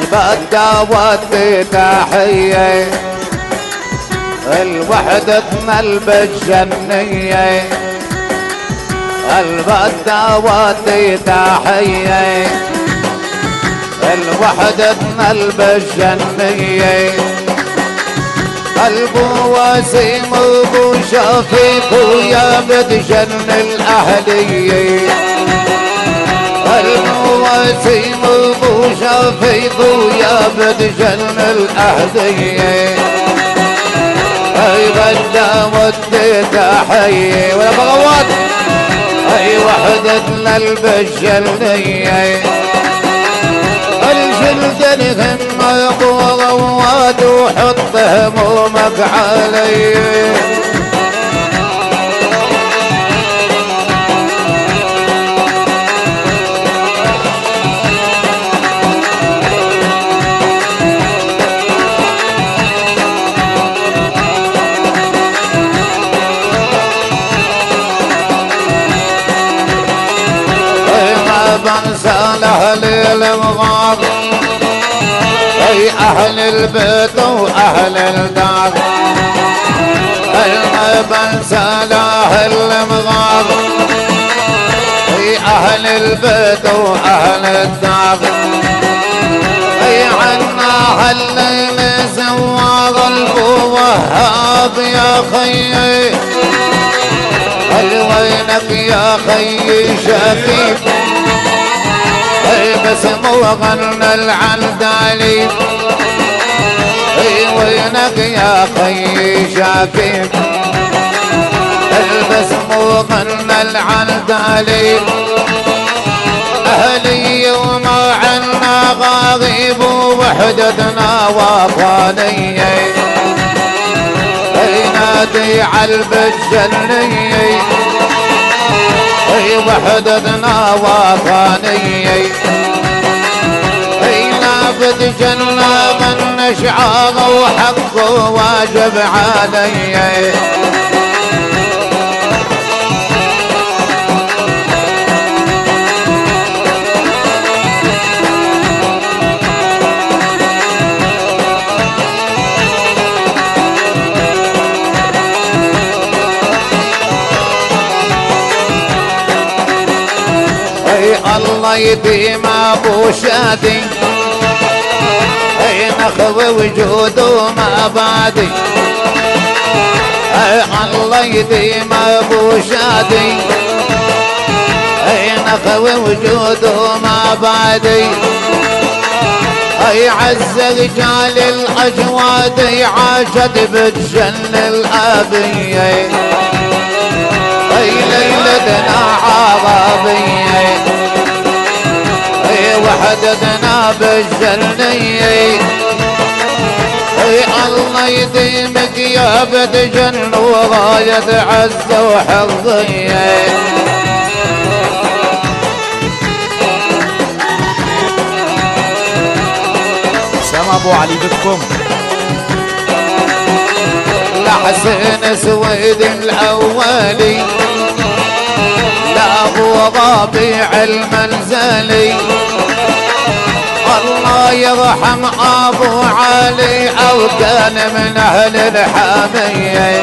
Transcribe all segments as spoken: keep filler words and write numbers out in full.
البدة ودي تحية الوحدتنا البجنية البدة ودي تحية الوحدتنا البجنية البو وسيم ابو شفيق ويا بدجن الاهلية البو وسيم ابو شفيق ويا بدجن الاهلية اي بدا ودي تحية ولا بغوات اي وحدتنا البجنية الجلد الهم ابو غواد وحط همومك علي ما بنسى الاهل المغار اي اهل البيت واهل الدار ما بنسى الاهل المغار اي اهل البيت واهل الدار اي عنا هالليل زوار البو وهاب يا خيي هل وينك يا خيي شفيق اي بس مو غنى العندالي اي وينك يا خيي شفيق البس مو غنى العندالي اهلي وما عنا غاغيب ووحدتنا وطنيه اي نادي عالبجنيه اي وحدتنا وطنيه اي نافذ جنة من شعاره وحقه واجب علي الله يديم ابو شادي اي نخوي وجوده ما بادي اي الله يديم ابو شادي اي نخوي وجوده ما بادي اي عز رجال الاجواد عاشت بالجن الابيه اي ليلتنا عربيه اي وحدتنا بالجنيه اي الله يديمك يا بدجن وراية عز وحظيه سما ابو علي بكم لحسين سويد الاولي ابو ربيع المنزلي الله يرحم ابو علي او كان من اهل الحاميه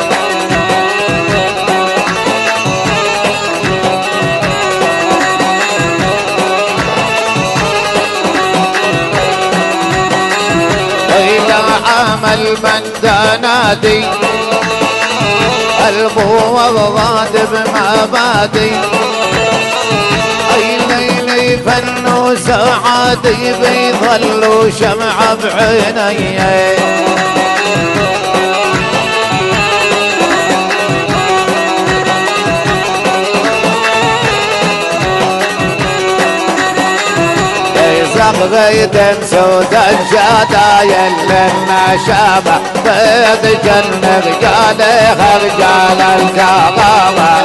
الى عمل من نادي البو الراد بمبادي اي ليلي فنو سعادي بيظلوا شمعة بعيني زغيد سود الجدايل للنشامة بيض جن رجالي رجال الكرامة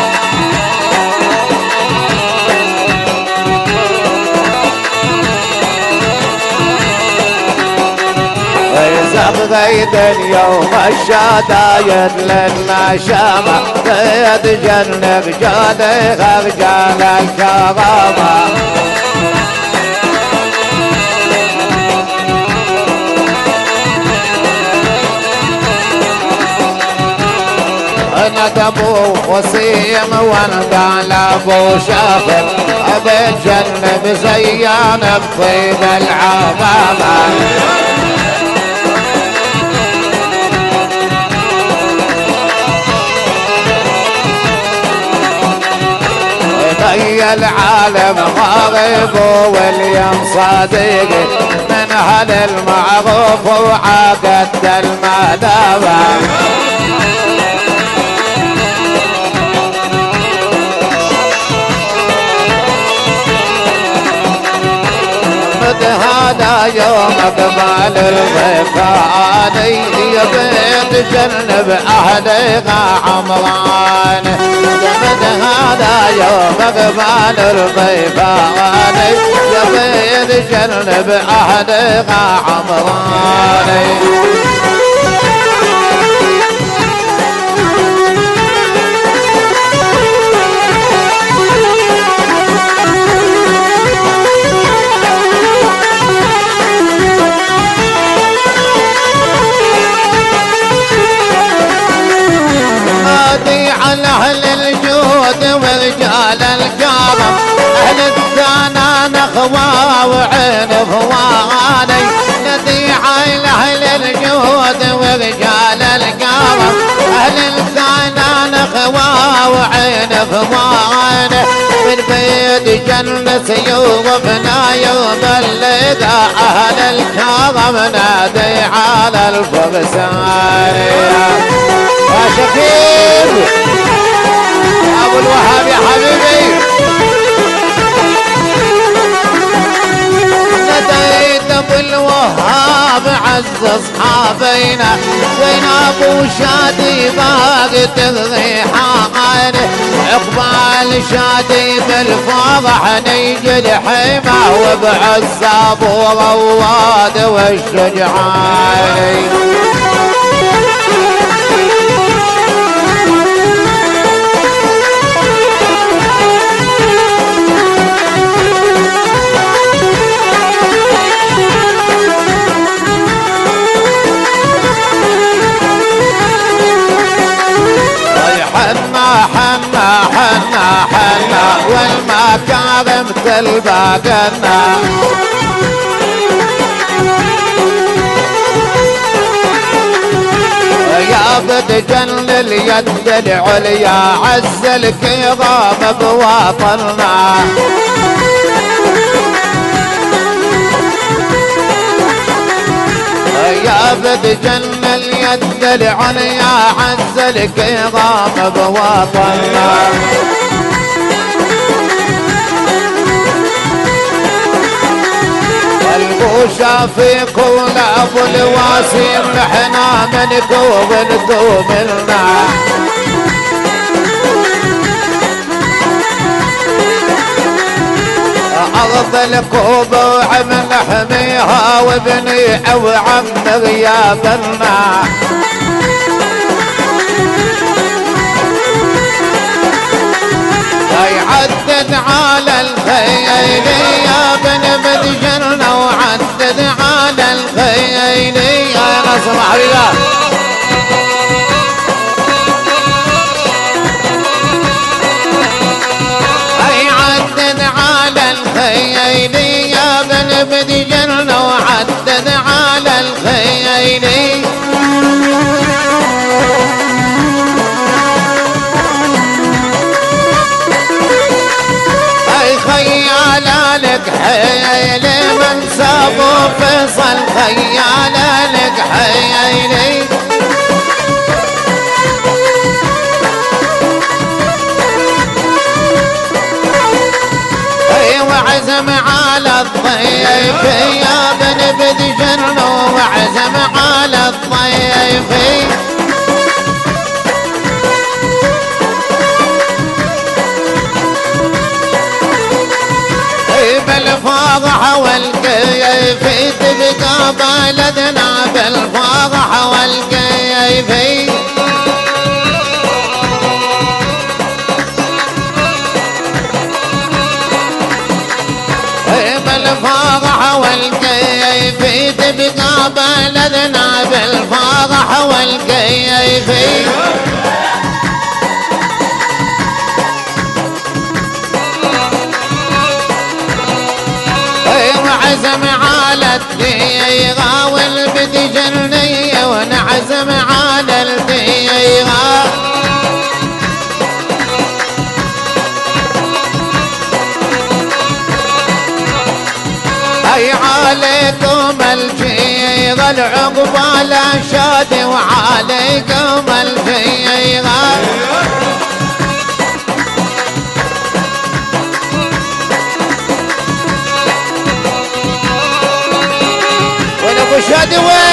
زغيد يوم الشدايد للنشامة بيض جن رجالي رجال الكرامة وحند ابو وسيم وانقال ابو شاخر بتجنب زيان بطيب العمامة ضي العالم غاغب واليوم صديقي من هل المعروف وعقد المدامة هذا يوم اقبال الغفاني يا بيت جنب اهلها عمران جمد هذا يوم اقبال الغفاني يا بيت جنب اهلها عمران أهل الجود ورجال الكرم أهل الثنا نخوى وعين فواني نذيع أهل الجود ورجال الكرم أهل الثنا نخوى وعين فواني من بيت جنة سيوفنا يوم اللقاء أهل الكرم نادي على الفرسان يا شكيب ابو الوهاب يا حبيبي نديت ابو الوهاب عز اصحابينا وين ابو شادي باقي الريحان اقبال شادي بالفرح نيجي الحمى وبعز ابو رواد والشجعان حنا حنا حنا حنا والمكارم تلبقنا يا بتجن اليد العليا عز الكرام بوطننا يا بتجن اليد العليا عز الكرام بوطننا البوشة في كل ابو الواسيم احنا منكم وانتم منا أرض الكوبة وعم نحميها وابني أو عم غيابنا يعدد على الخيل يا بن مدجرنا وعدد على الخيل يا نصر حبيبا يعدد على الخيل يا بن مدجرنا وعدد على الخيل خيال لك حيل من سابو فيصل خيال لك حيل وعزم على الضيف يا بن بدجن وعزم على الضيف بالفرح والكيف تبقى بلدنا بالفرح والكيف بالفرح والكيف تبقى بلدنا بالفرح والكيف الديغة والبدي جنية ونعزم على الديغة هي عليكم الجيغة العقبة شادي وعليكم الجيغة وين ابو شادي وين